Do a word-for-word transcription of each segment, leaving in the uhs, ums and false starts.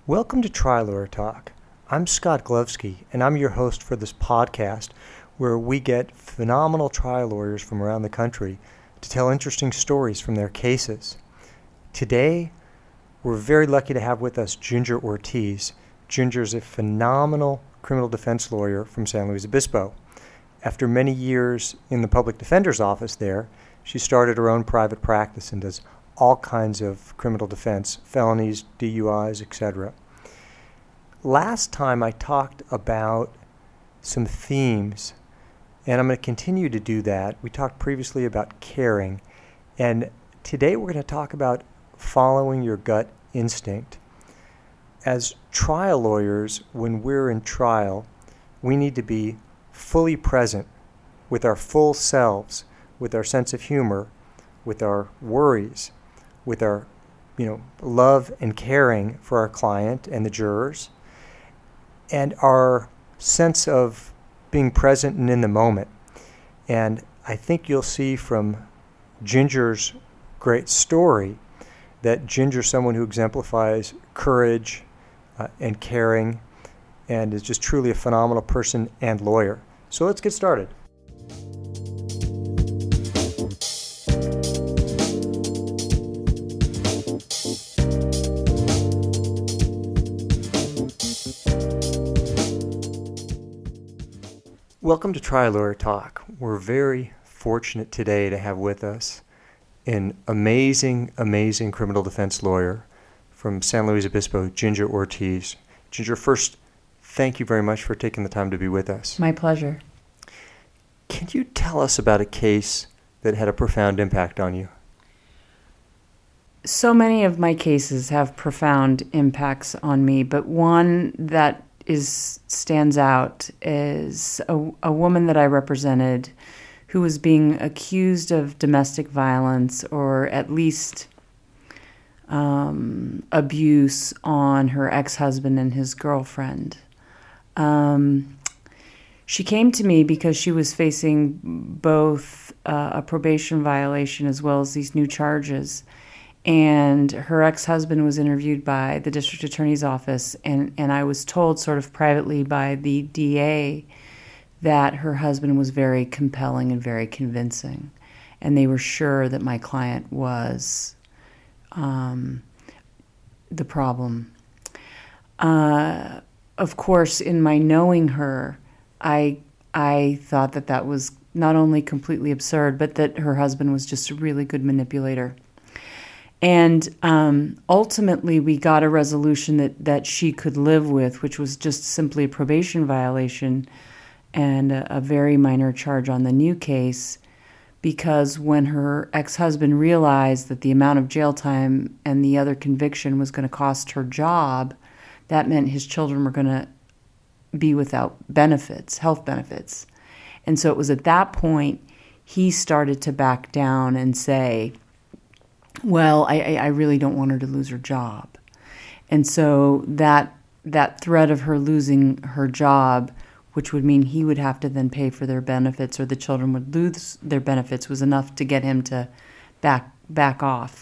Welcome to Trial Lawyer Talk. I'm Scott Glovsky, and I'm your host for this podcast where we get phenomenal trial lawyers from around the country to tell interesting stories from their cases. Today, we're very lucky to have with us Ginger Ortiz. Ginger is a phenomenal criminal defense lawyer from San Luis Obispo. After many years in the public defender's office there, she started her own private practice and does all kinds of criminal defense, felonies, D U Is, et cetera. Last time I talked about some themes, and I'm going to continue to do that. We talked previously about caring, and today we're going to talk about following your gut instinct. As trial lawyers, when we're in trial, we need to be fully present with our full selves, with our sense of humor, with our worries, with our, you know, love and caring for our client and the jurors, and our sense of being present and in the moment. And I think you'll see from Ginger's great story that Ginger's someone who exemplifies courage uh, and caring and is just truly a phenomenal person and lawyer. So let's get started. Welcome to Trial Lawyer Talk. We're very fortunate today to have with us an amazing, amazing criminal defense lawyer from San Luis Obispo, Ginger Ortiz. Ginger, first, thank you very much for taking the time to be with us. My pleasure. Can you tell us about a case that had a profound impact on you? So many of my cases have profound impacts on me, but one that is stands out is a, a woman that I represented who was being accused of domestic violence or at least um, abuse on her ex-husband and his girlfriend. Um, she came to me because she was facing both uh, a probation violation as well as these new charges. And her ex-husband was interviewed by the district attorney's office, and, and I was told sort of privately by the D A that her husband was very compelling and very convincing. And they were sure that my client was um, the problem. Uh, of course, in my knowing her, I I thought that that was not only completely absurd, but that her husband was just a really good manipulator. And um, ultimately, we got a resolution that, that she could live with, which was just simply a probation violation and a, a very minor charge on the new case, because when her ex-husband realized that the amount of jail time and the other conviction was going to cost her job, that meant his children were going to be without benefits, health benefits. And so it was at that point he started to back down and say, well, I, I really don't want her to lose her job. And so that that threat of her losing her job, which would mean he would have to then pay for their benefits or the children would lose their benefits, was enough to get him to back back off.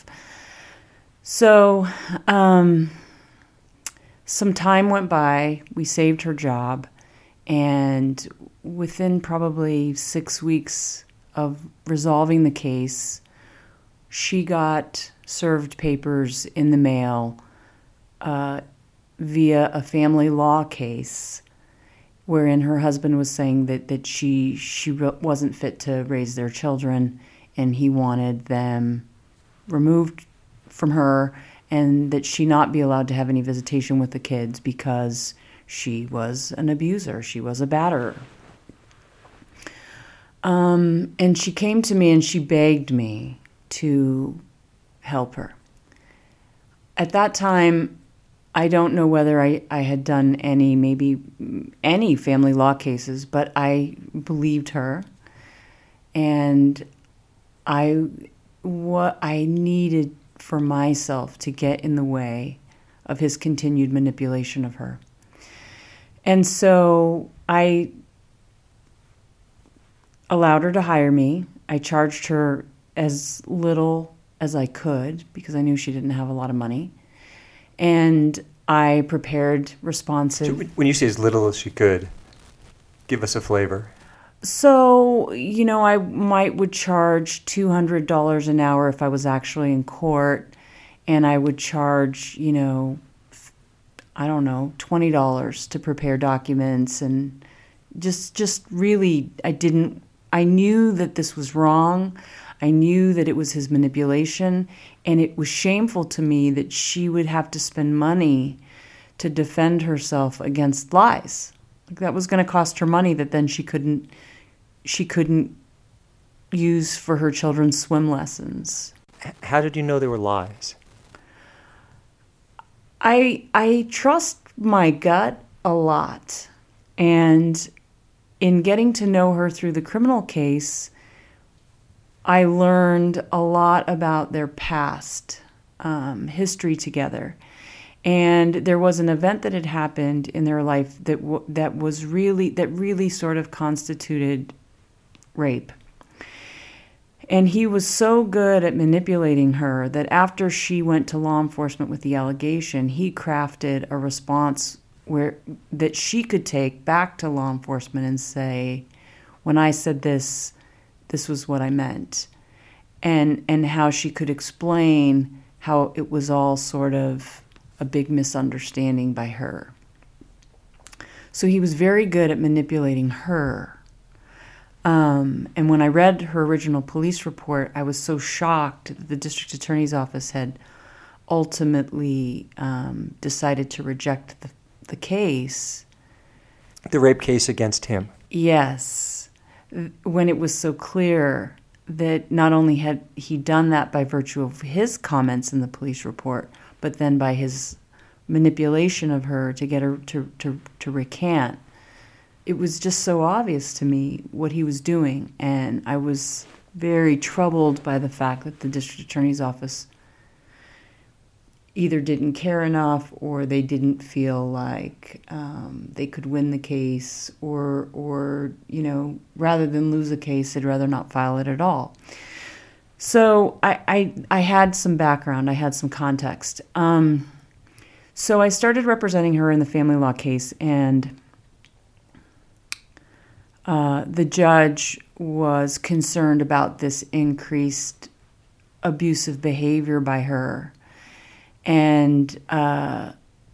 So um, some time went by. We saved her job. And within probably six weeks of resolving the case, she got served papers in the mail uh, via a family law case wherein her husband was saying that, that she she wasn't fit to raise their children and he wanted them removed from her and that she not be allowed to have any visitation with the kids because she was an abuser, she was a batterer. Um, and she came to me and she begged me to help her. At that time, I don't know whether I, I had done any, maybe any family law cases, but I believed her. And I, what I needed for myself to get in the way of his continued manipulation of her. And so I allowed her to hire me. I charged her as little as I could because I knew she didn't have a lot of money. And I prepared responsive. So when you say as little as she could, give us a flavor. So, you know, I might would charge two hundred dollars an hour if I was actually in court, and I would charge, you know, I don't know, twenty dollars to prepare documents, and just just really, I didn't, I knew that this was wrong. I knew that it was his manipulation, and it was shameful to me that she would have to spend money to defend herself against lies. Like, that was going to cost her money that then she couldn't she couldn't use for her children's swim lessons. How did you know they were lies? I I trust my gut a lot, and in getting to know her through the criminal case, I learned a lot about their past um, history together. And there was an event that had happened in their life that w- that was really that really sort of constituted rape. And he was so good at manipulating her that after she went to law enforcement with the allegation, he crafted a response where that she could take back to law enforcement and say, "When I said this, this was what I meant," and and how she could explain how it was all sort of a big misunderstanding by her. So he was very good at manipulating her. Um, and when I read her original police report, I was so shocked that the district attorney's office had ultimately um, decided to reject the, the case. The rape case against him. Yes. When it was so clear that not only had he done that by virtue of his comments in the police report, but then by his manipulation of her to get her to, to, to recant. It was just so obvious to me what he was doing, and I was very troubled by the fact that the district attorney's office either didn't care enough, or they didn't feel like um, they could win the case, or, or you know, rather than lose a case, they'd rather not file it at all. So I, I, I had some background, I had some context. Um, so I started representing her in the family law case, and uh, the judge was concerned about this increased abusive behavior by her, and uh,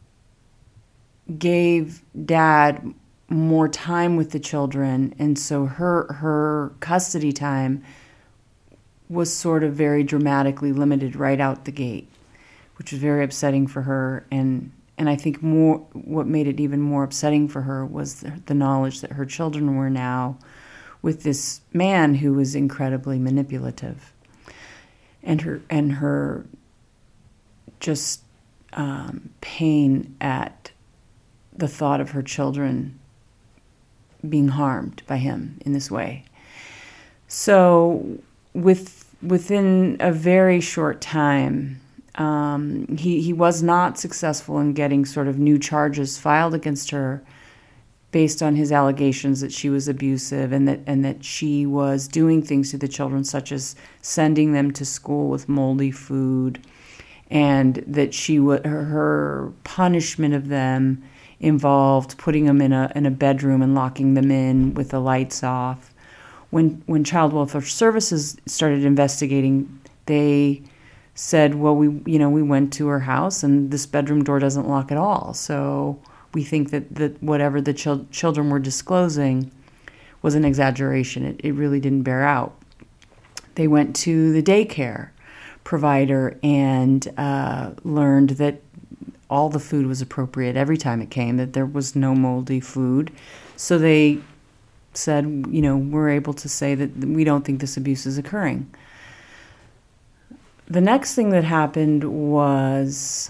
gave Dad more time with the children, and so her her custody time was sort of very dramatically limited right out the gate, which was very upsetting for her. And, and I think more what made it even more upsetting for her was the, the knowledge that her children were now with this man who was incredibly manipulative. And her, and her just um, pain at the thought of her children being harmed by him in this way. So with within a very short time, um, he, he was not successful in getting sort of new charges filed against her based on his allegations that she was abusive and that and that she was doing things to the children, such as sending them to school with moldy food, and that she would her, her punishment of them involved putting them in a in a bedroom and locking them in with the lights off. When when Child Welfare Services started investigating, they said, well, we you know we went to her house and this bedroom door doesn't lock at all. So we think that, that whatever the chil- children were disclosing was an exaggeration. It, it really didn't bear out. They went to the daycare provider and uh, learned that all the food was appropriate every time it came, that there was no moldy food. So they said, you know, we're able to say that we don't think this abuse is occurring. The next thing that happened was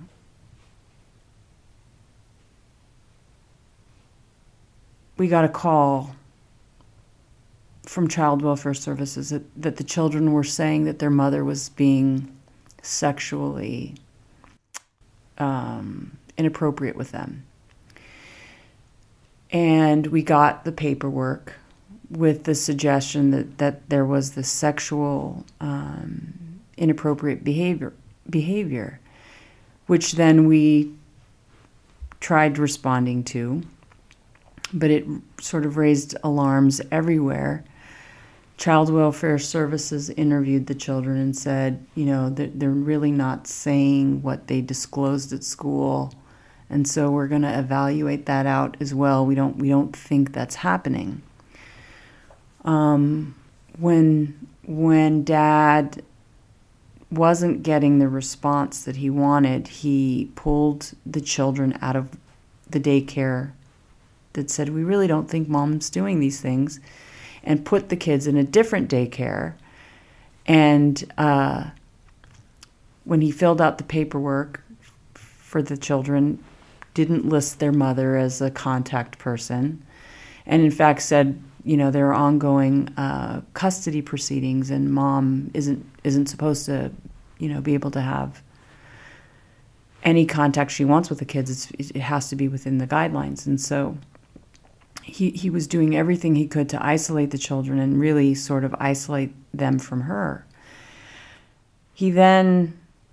we got a call from Child Welfare Services that, that the children were saying that their mother was being sexually um, inappropriate with them. And we got the paperwork with the suggestion that, that there was this sexual um, inappropriate behavior, behavior, which then we tried responding to, but it sort of raised alarms everywhere. Child Welfare Services interviewed the children and said, you know, that they're really not saying what they disclosed at school, and so we're going to evaluate that out as well. We don't we don't think that's happening. Um, when when Dad wasn't getting the response that he wanted, he pulled the children out of the daycare that said, we really don't think Mom's doing these things, and put the kids in a different daycare. And uh, when he filled out the paperwork for the children, didn't list their mother as a contact person, and in fact said, you know, there are ongoing uh, custody proceedings, and Mom isn't isn't supposed to, you know, be able to have any contact she wants with the kids. It's, it has to be within the guidelines. And so he he was doing everything he could to isolate the children and really sort of isolate them from her. He then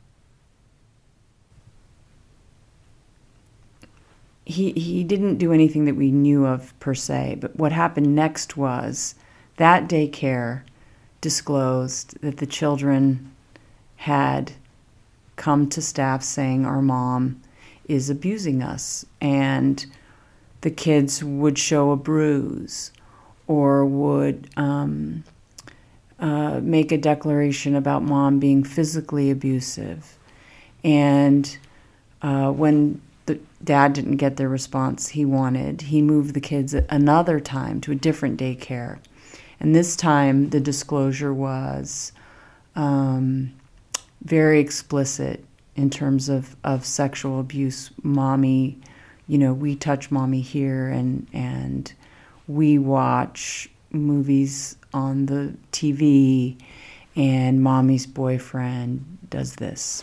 He he didn't do anything that we knew of per se, but what happened next was that daycare disclosed that the children had come to staff saying our mom is abusing us, and the kids would show a bruise or would um, uh, make a declaration about Mom being physically abusive. And uh, when the Dad didn't get the response he wanted, he moved the kids another time to a different daycare. And this time the disclosure was um, very explicit in terms of, of sexual abuse. Mommy, you know, we touch Mommy here, and and we watch movies on the T V, and Mommy's boyfriend does this.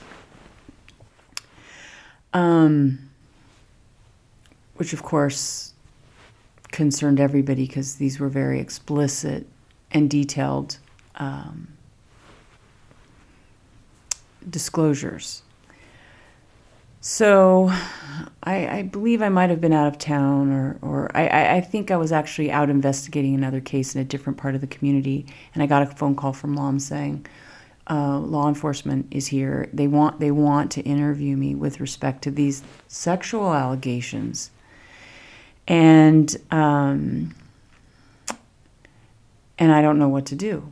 Um... Which, of course, concerned everybody because these were very explicit and detailed um, disclosures. So I, I believe I might have been out of town, or, or I, I think I was actually out investigating another case in a different part of the community, and I got a phone call from Mom saying, uh, law enforcement is here. They want, they want to interview me with respect to these sexual allegations. And um, and I don't know what to do.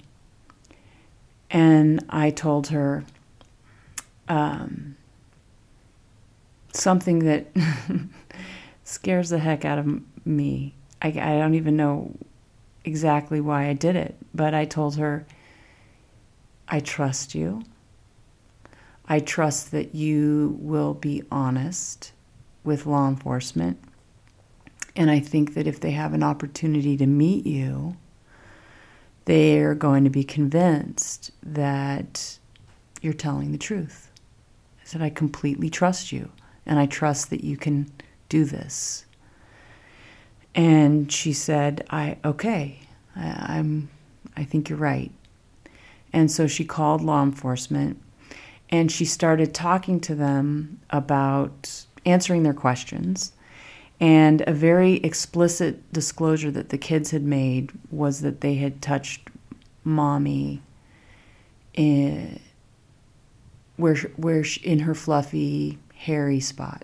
And I told her um, something that scares the heck out of me. I, I don't even know exactly why I did it, but I told her, I trust you. I trust that you will be honest with law enforcement. And I think that if they have an opportunity to meet you, they're going to be convinced that you're telling the truth. I said, I completely trust you, and I trust that you can do this. And she said, I okay, I, I'm, I think you're right. And so she called law enforcement, and she started talking to them about answering their questions. And a very explicit disclosure that the kids had made was that they had touched Mommy in, where, where she, in her fluffy, hairy spot.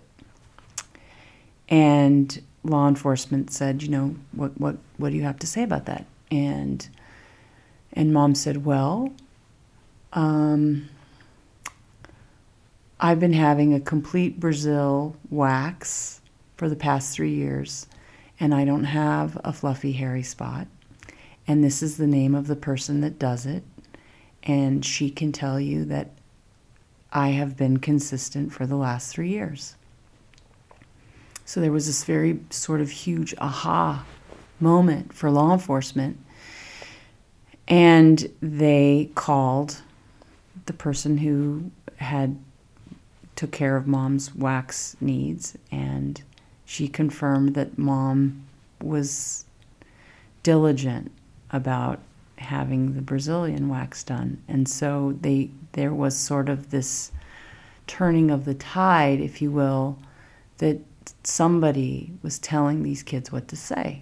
And law enforcement said, you know, what, what, what do you have to say about that? And and Mom said, well, um, I've been having a complete Brazil wax for the past three years, and I don't have a fluffy, hairy spot. And this is the name of the person that does it. And she can tell you that I have been consistent for the last three years. So there was this very sort of huge aha moment for law enforcement. And they called the person who had took care of Mom's wax needs, and she confirmed that Mom was diligent about having the Brazilian wax done. And so they there was sort of this turning of the tide, if you will, that somebody was telling these kids what to say.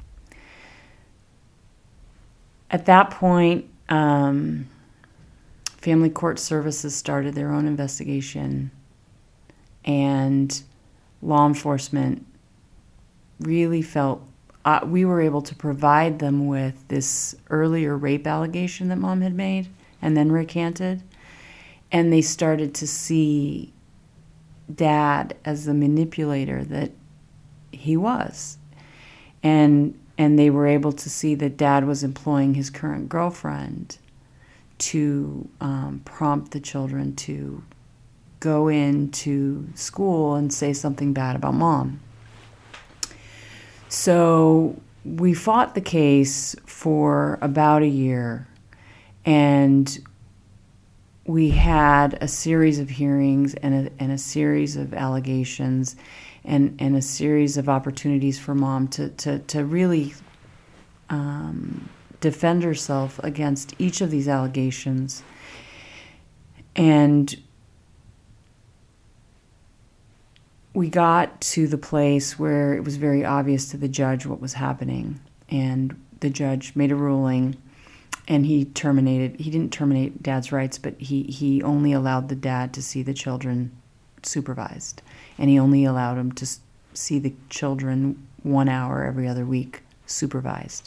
At that point, um, Family Court Services started their own investigation, and law enforcement really felt uh, we were able to provide them with this earlier rape allegation that Mom had made and then recanted, and they started to see Dad as the manipulator that he was. And and they were able to see that Dad was employing his current girlfriend to um, prompt the children to go into school and say something bad about Mom. So we fought the case for about a year, and we had a series of hearings and a, and a series of allegations and, and a series of opportunities for Mom to, to, to really um, defend herself against each of these allegations. And we got to the place where it was very obvious to the judge what was happening. And the judge made a ruling, and he terminated, he didn't terminate Dad's rights, but he, he only allowed the dad to see the children supervised. And he only allowed him to see the children one hour every other week supervised.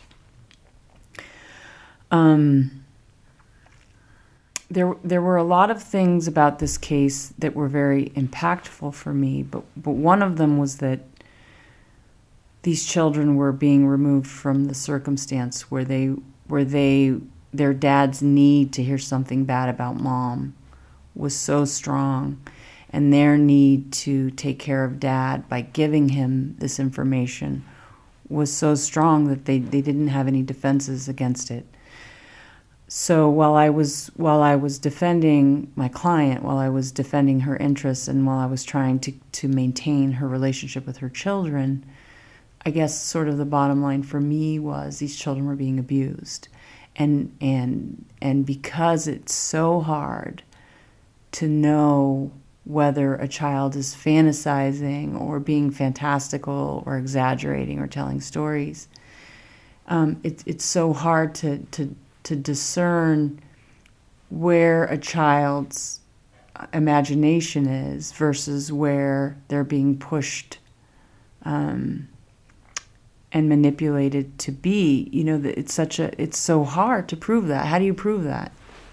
Um, there, there were a lot of things about this case that were very impactful for me, but, but one of them was that these children were being removed from the circumstance where they, where they, their dad's need to hear something bad about Mom was so strong, and their need to take care of Dad by giving him this information was so strong that they, they didn't have any defenses against it. So while I was while I was defending my client, while I was defending her interests, and while I was trying to, to maintain her relationship with her children, I guess sort of the bottom line for me was these children were being abused. And and and because it's so hard to know whether a child is fantasizing or being fantastical or exaggerating or telling stories, um, it, it's so hard to, to to discern where a child's imagination is versus where they're being pushed um, and manipulated to be. You know, it's such a it's so hard to prove that. How do you prove that?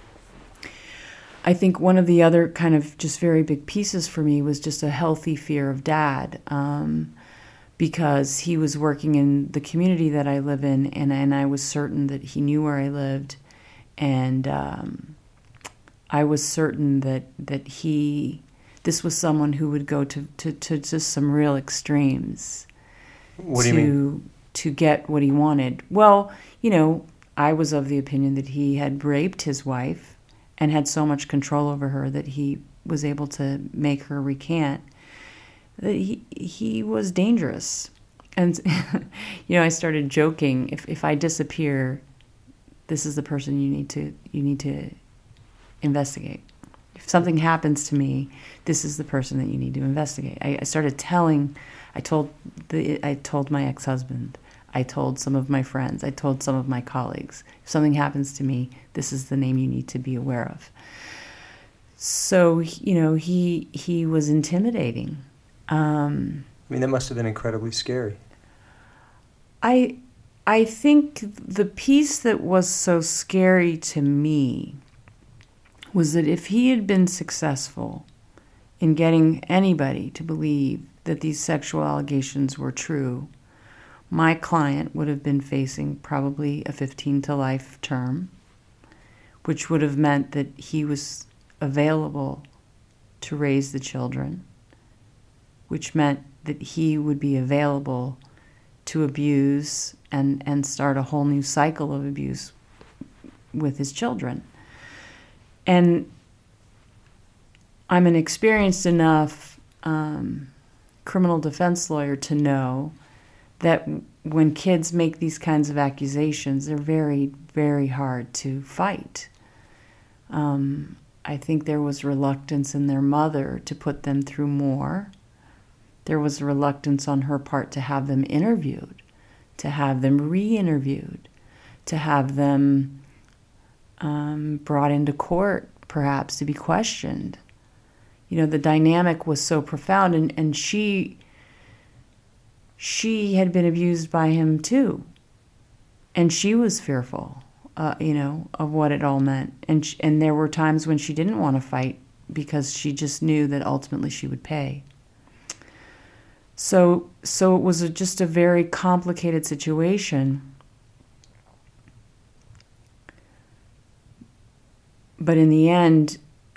I think one of the other kind of just very big pieces for me was just a healthy fear of Dad, um, because he was working in the community that I live in, and, and I was certain that he knew where I lived, and um, I was certain that that he, this was someone who would go to, to, to just some real extremes. What to, do you mean? To get what he wanted. Well, you know, I was of the opinion that he had raped his wife and had so much control over her that he was able to make her recant, that he he was dangerous. And, you know, I started joking, if if I disappear, this is the person you need to you need to investigate. If something happens to me, this is the person that you need to investigate. I, I started telling, I told the I told my ex-husband, I told some of my friends, I told some of my colleagues, if something happens to me, this is the name you need to be aware of. So, you know, he he was intimidating. Um, I mean, that must have been incredibly scary. I I think the piece that was so scary to me was that if he had been successful in getting anybody to believe that these sexual allegations were true, my client would have been facing probably a fifteen to life term, which would have meant that he was available to raise the children, which meant that he would be available to abuse and, and start a whole new cycle of abuse with his children. And I'm an experienced enough um, criminal defense lawyer to know that when kids make these kinds of accusations, they're very, very hard to fight. Um, I think there was reluctance in their mother to put them through more there was a reluctance on her part to have them interviewed, to have them re-interviewed, to have them um, brought into court, perhaps, to be questioned. You know, the dynamic was so profound, and, and she, she had been abused by him too. And she was fearful, uh, you know, of what it all meant. And, she, and there were times when she didn't want to fight because she just knew that ultimately she would pay. So, so it was a, just a very complicated situation. But in the end,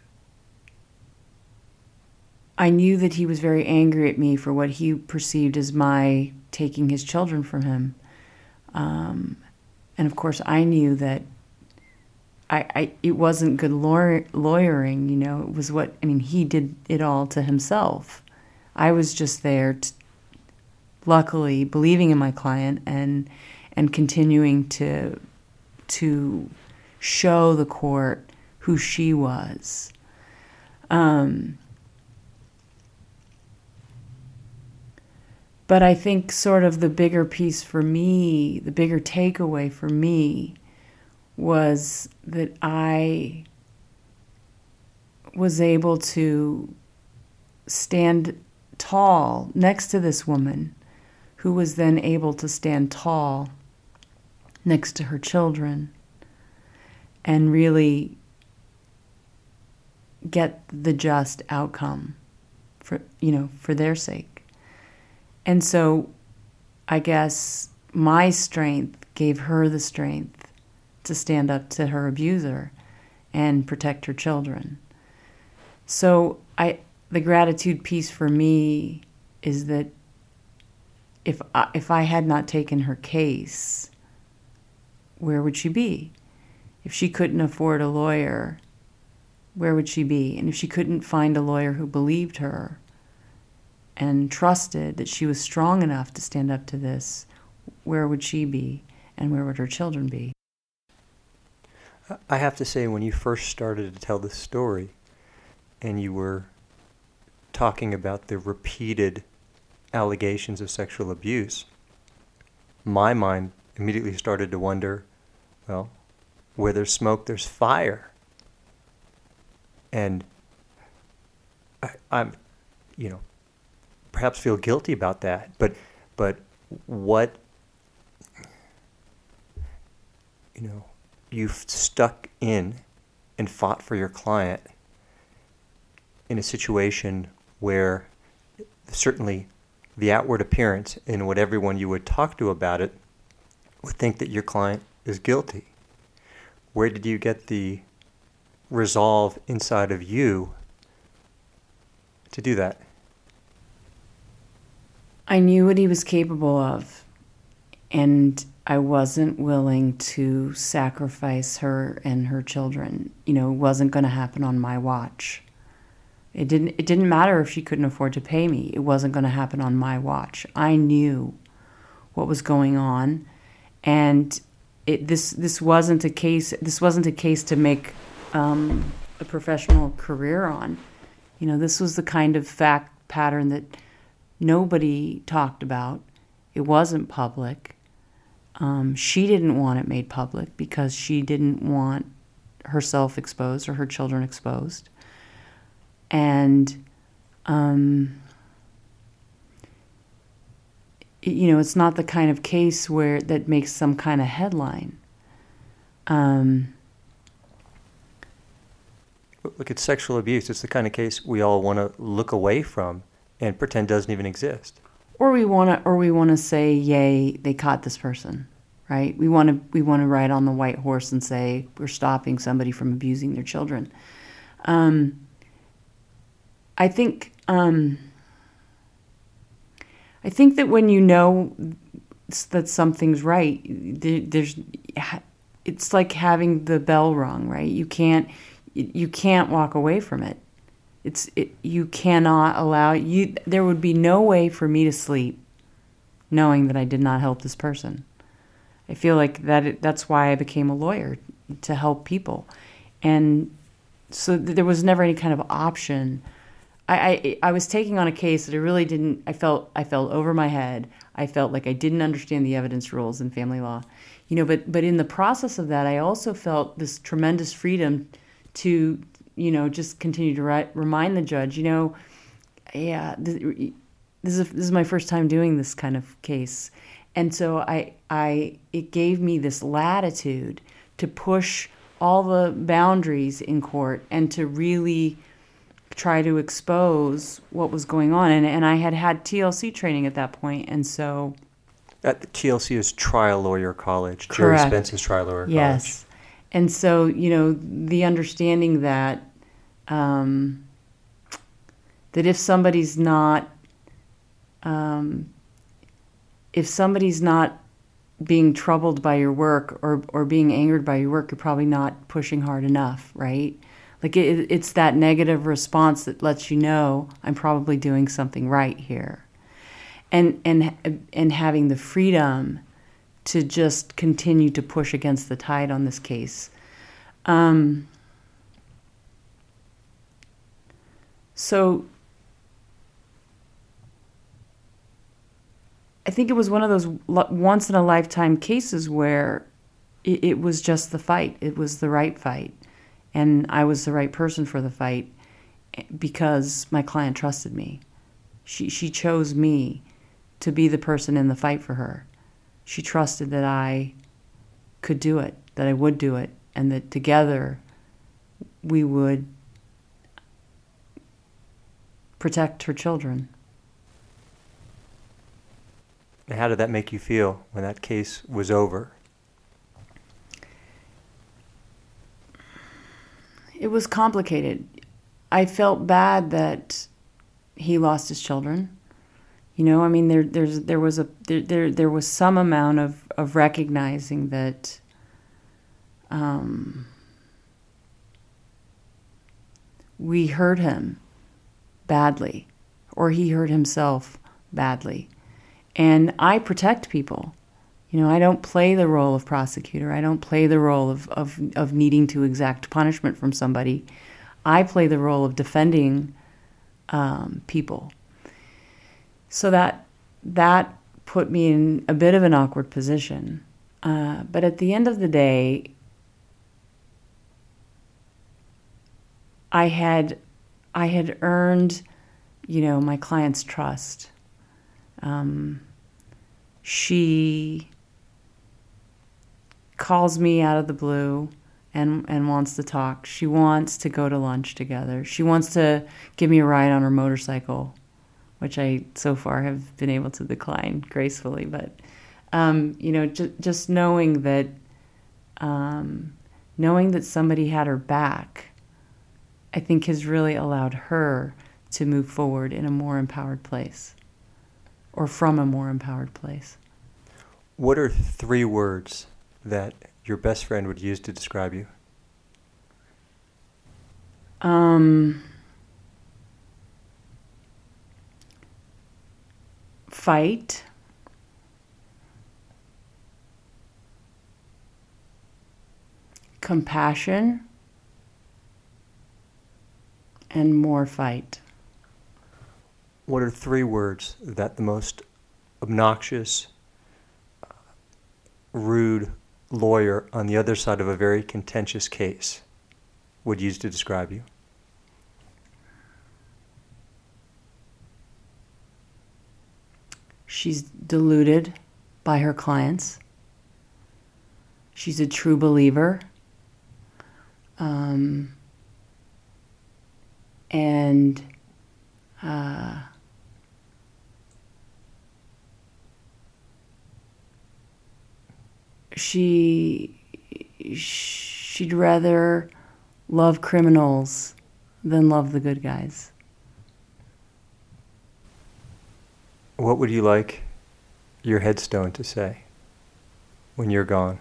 I knew that he was very angry at me for what he perceived as my taking his children from him. Um, and of course, I knew that I, I it wasn't good lawyer, lawyering, you know. It was what, I mean, he did it all to himself. I was just there, to, luckily, believing in my client and and continuing to to show the court who she was. Um, but I think sort of the bigger piece for me, the bigger takeaway for me, was that I was able to stand tall next to this woman, who was then able to stand tall next to her children and really get the just outcome for, you know, for their sake. And so I guess my strength gave her the strength to stand up to her abuser and protect her children. So I, the gratitude piece for me is that if I, if I had not taken her case, where would she be? If she couldn't afford a lawyer, where would she be? And if she couldn't find a lawyer who believed her and trusted that she was strong enough to stand up to this, where would she be? And where would her children be? I have to say, when you first started to tell this story and you were talking about the repeated allegations of sexual abuse, my mind immediately started to wonder, well, where there's smoke, there's fire. And I, I'm, you know, perhaps feel guilty about that. But, but what, you know, you've stuck in and fought for your client in a situation where certainly the outward appearance and what everyone you would talk to about it would think that your client is guilty. Where did you get the resolve inside of you to do that? I knew what he was capable of, and I wasn't willing to sacrifice her and her children. You know, it wasn't going to happen on my watch. It didn't it didn't matter if she couldn't afford to pay me. It wasn't going to happen on my watch. I knew what was going on, and it, this this wasn't a case this wasn't a case to make um, a professional career on. You know, this was the kind of fact pattern that nobody talked about. It wasn't public. Um, she didn't want it made public because she didn't want herself exposed or her children exposed. And, um, you know, it's not the kind of case where that makes some kind of headline. Um, Look, it's sexual abuse. It's the kind of case we all want to look away from and pretend doesn't even exist. Or we want to, or we want to say, "Yay, they caught this person," right? We want to, we want to ride on the white horse and say we're stopping somebody from abusing their children. Um, I think, um, I think that when you know that something's right, there, there's, it's like having the bell rung, right? You can't, you can't walk away from it. It's it, you cannot allow you. There would be no way for me to sleep, knowing that I did not help this person. I feel like that. It, that's why I became a lawyer, to help people, and so there was never any kind of option I, I I was taking on a case that I really didn't. I felt I felt over my head. I felt like I didn't understand the evidence rules in family law, you know. But but in the process of that, I also felt this tremendous freedom to, you know, just continue to ri- remind the judge, you know, yeah, this, this is a, this is my first time doing this kind of case, and so I I it gave me this latitude to push all the boundaries in court and to really try to expose what was going on. And, and I had had T L C training at that point, and so... At the T L C is Trial Lawyer College. Correct. Jerry Spence's Trial Lawyer College. Yes. And so, you know, the understanding that um, that if somebody's not... Um, if somebody's not being troubled by your work or, or being angered by your work, you're probably not pushing hard enough, right? Like it, it's that negative response that lets you know I'm probably doing something right here, and and and having the freedom to just continue to push against the tide on this case. Um, so I think it was one of those once in a lifetime cases where it, it was just the fight. It was the right fight. And I was the right person for the fight because my client trusted me. She she chose me to be the person in the fight for her. She trusted that I could do it, that I would do it, and that together we would protect her children. And how did that make you feel when that case was over? It was complicated. I felt bad that he lost his children. You know, I mean, there, there's, there was a, there, there, there was some amount of, of recognizing that, um, we hurt him badly, or he hurt himself badly, and I protect people. You know, I don't play the role of prosecutor. I don't play the role of, of, of needing to exact punishment from somebody. I play the role of defending um, people. So that that put me in a bit of an awkward position. Uh, but at the end of the day, I had I had earned, you know, my client's trust. Um, she calls me out of the blue and and wants to talk. She wants to go to lunch together. She wants to give me a ride on her motorcycle, which I so far have been able to decline gracefully. But, um, you know, just, just knowing that, um, knowing that somebody had her back, I think has really allowed her to move forward in a more empowered place, or from a more empowered place. What are three words that your best friend would use to describe you? Um, fight, compassion, and more fight. What are three words that the most obnoxious, rude lawyer on the other side of a very contentious case would use to describe you? She's deluded by her clients. She's a true believer. Um, and uh, she she'd rather love criminals than love the good guys. What would you like your headstone to say when you're gone?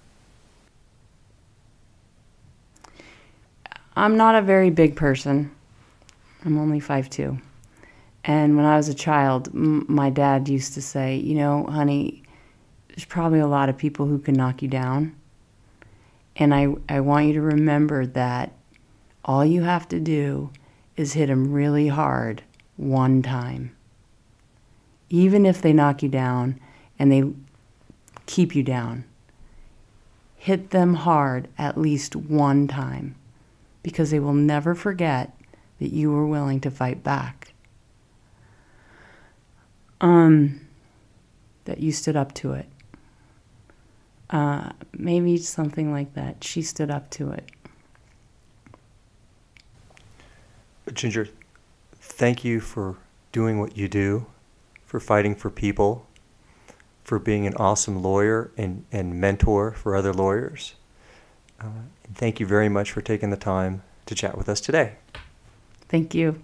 I'm not a very big person. I'm only five foot two. And when I was a child, m- my dad used to say, you know, honey, there's probably a lot of people who can knock you down. And I, I want you to remember that all you have to do is hit them really hard one time. Even if they knock you down and they keep you down, hit them hard at least one time, because they will never forget that you were willing to fight back. Um, that you stood up to it. Uh, maybe something like that. She stood up to it. Ginger, thank you for doing what you do, for fighting for people, for being an awesome lawyer and, and mentor for other lawyers. Uh, and thank you very much for taking the time to chat with us today. Thank you.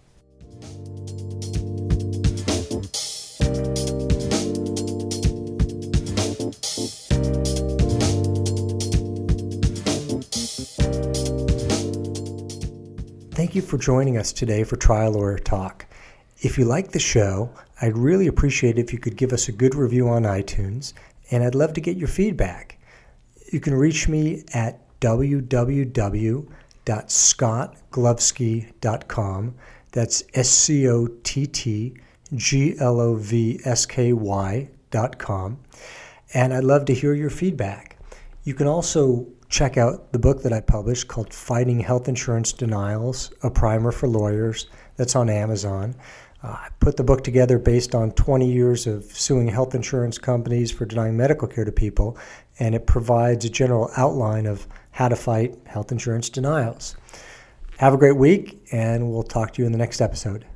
Thank you for joining us today for Trial Lawyer Talk. If you like the show, I'd really appreciate it if you could give us a good review on iTunes, and I'd love to get your feedback. You can reach me at w w w dot scott glovsky dot com. That's S C O T T G L O V S K Y dot com. And I'd love to hear your feedback. You can also check out the book that I published called Fighting Health Insurance Denials, a Primer for Lawyers. That's on Amazon. Uh, I put the book together based on twenty years of suing health insurance companies for denying medical care to people, and it provides a general outline of how to fight health insurance denials. Have a great week, and we'll talk to you in the next episode.